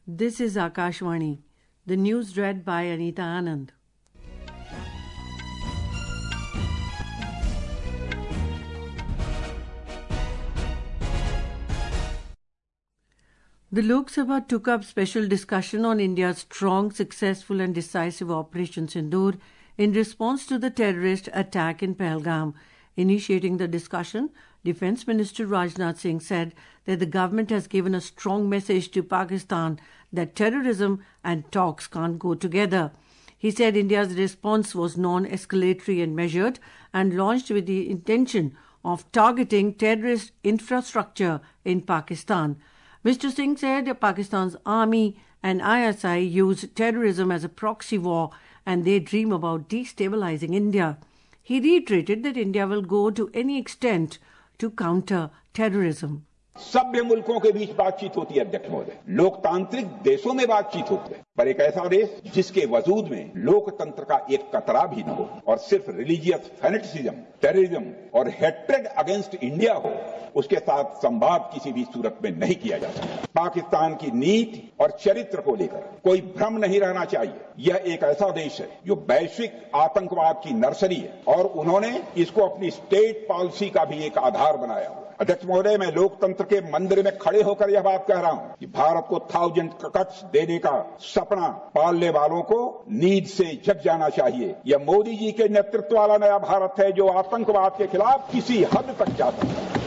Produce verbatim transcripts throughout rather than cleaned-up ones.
This is Akashvani. The news read by Anita Anand. The Lok Sabha took up special discussion on India's strong, successful and decisive Operation Sindoor in response to the terrorist attack in Pahalgam. Initiating the discussion, Defence Minister Rajnath Singh said that the government has given a strong message to Pakistan that terrorism and talks can't go together. He said India's response was non-escalatory and measured and launched with the intention of targeting terrorist infrastructure in Pakistan. Mister Singh said Pakistan's army and I S I use terrorism as a proxy war and they dream about destabilizing India. He reiterated that India will go to any extent to counter terrorism. सभ्य मुल्कों के बीच बातचीत होती है अध्यक्ष महोदय, लोकतांत्रिक देशों में बातचीत होती है, पर एक ऐसा देश जिसके वजूद में लोकतंत्र का एक कतरा भी न हो और सिर्फ रिलीजियस फैनेटिसिज्म, टेररिज्म और हेट्रेड अगेंस्ट इंडिया हो, उसके साथ संवाद किसी भी सूरत में नहीं किया जा सकता। पाकिस्तान की नीति और चरित्र को लेकर कोई भ्रम नहीं रहना चाहिए। यह एक ऐसा देश है जो वैश्विक आतंकवाद की नर्सरी है और उन्होंने इसको अपनी स्टेट पॉलिसी का भी एक आधार बनाया हुआ। अध्यक्ष महोदय, मैं लोकतंत्र के मंदिर में खड़े होकर यह बात कह रहा हूं कि भारत को थाउजेंड कट्स देने का सपना पालने वालों को नींद से जग जाना चाहिए। यह मोदी जी के नेतृत्व वाला नया भारत है जो आतंकवाद के खिलाफ किसी हद तक जा सकता है।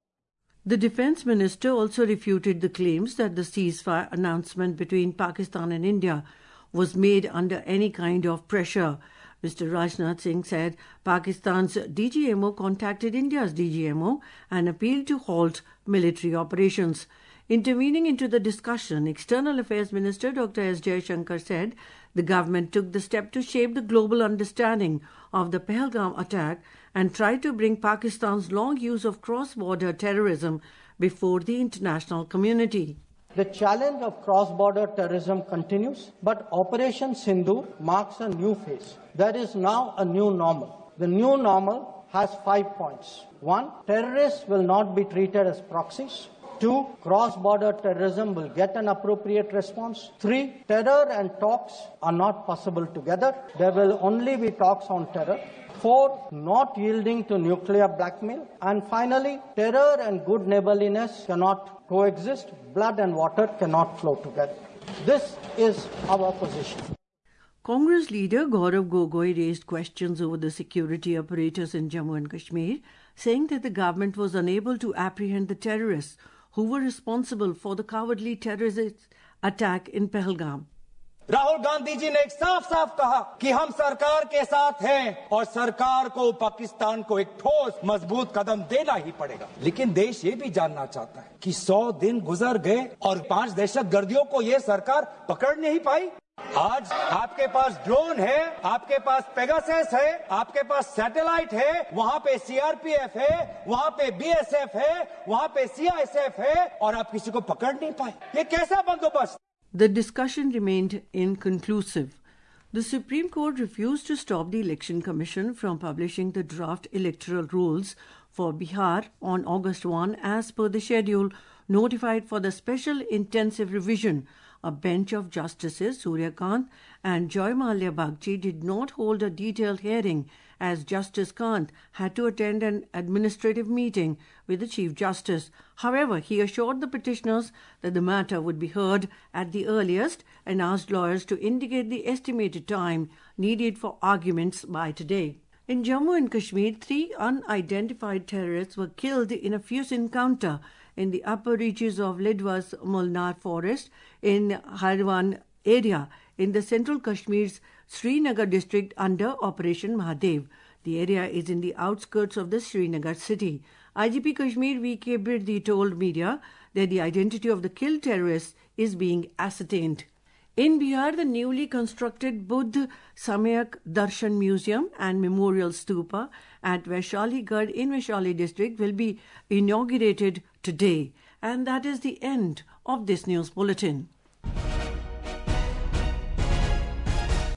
The Defence Minister also refuted the claims that the ceasefire announcement between Pakistan and India was made under any kind of pressure. Mister Rajnath Singh said Pakistan's D G M O contacted India's D G M O and appealed to halt military operations. Intervening into the discussion, External Affairs Minister Doctor S. Jaishankar said the government took the step to shape the global understanding of the Pahalgam attack and tried to bring Pakistan's long use of cross-border terrorism before the international community. The challenge of cross-border terrorism continues, but Operation Sindoor marks a new phase. There is now a new normal. The new normal has five points. One, terrorists will not be treated as proxies. Two, cross-border terrorism will get an appropriate response. Three, terror and talks are not possible together. There will only be talks on terror. Four, not yielding to nuclear blackmail. And finally, terror and good neighborliness cannot coexist. Blood and water cannot flow together. This is our position. Congress leader Gaurav Gogoi raised questions over the security apparatus in Jammu and Kashmir, saying that the government was unable to apprehend the terrorists who were responsible for the cowardly terrorist attack in Pahalgam. Rahul Gandhi ji ने एक साफ साफ कहा कि हम सरकार के साथ हैं और सरकार को पाकिस्तान को एक ठोस मजबूत कदम देना ही पड़ेगा। लेकिन देश ये भी जानना चाहता है कि सौ दिन गुजर गए और पांच दहशतगर्दियों को ये सरकार पकड़ नहीं पाई। आज आपके पास ड्रोन है, आपके पास पेगासस है, आपके पास सैटेलाइट है, वहां पे सीआरपीएफ है, वहां पे बीएसएफ है, वहां पे सीआईएसएफ है और आप किसी को पकड़ नहीं पाए। ये कैसा बंदोबस्त? The discussion remained inconclusive. The Supreme Court refused to stop the Election Commission from publishing the draft electoral rules for Bihar on August first as per the schedule notified for the special intensive revision. A bench of Justices Surya Kant and Joy Mallya Bagchi did not hold a detailed hearing as Justice Kant had to attend an administrative meeting with the Chief Justice. However, he assured the petitioners that the matter would be heard at the earliest and asked lawyers to indicate the estimated time needed for arguments by today. In Jammu and Kashmir, three unidentified terrorists were killed in a fierce encounter in the upper reaches of Lidwas Mulnar forest in Harwan area in the central Kashmir's Srinagar district under Operation Mahadev. The area is in the outskirts of the Srinagar city. I G P Kashmir V K Birdi told media that the identity of the killed terrorists is being ascertained. In Bihar, the newly constructed Buddha Samyak Darshan Museum and Memorial Stupa at Vaishaligarh in Vaishali district will be inaugurated today. And that is the end of this news bulletin.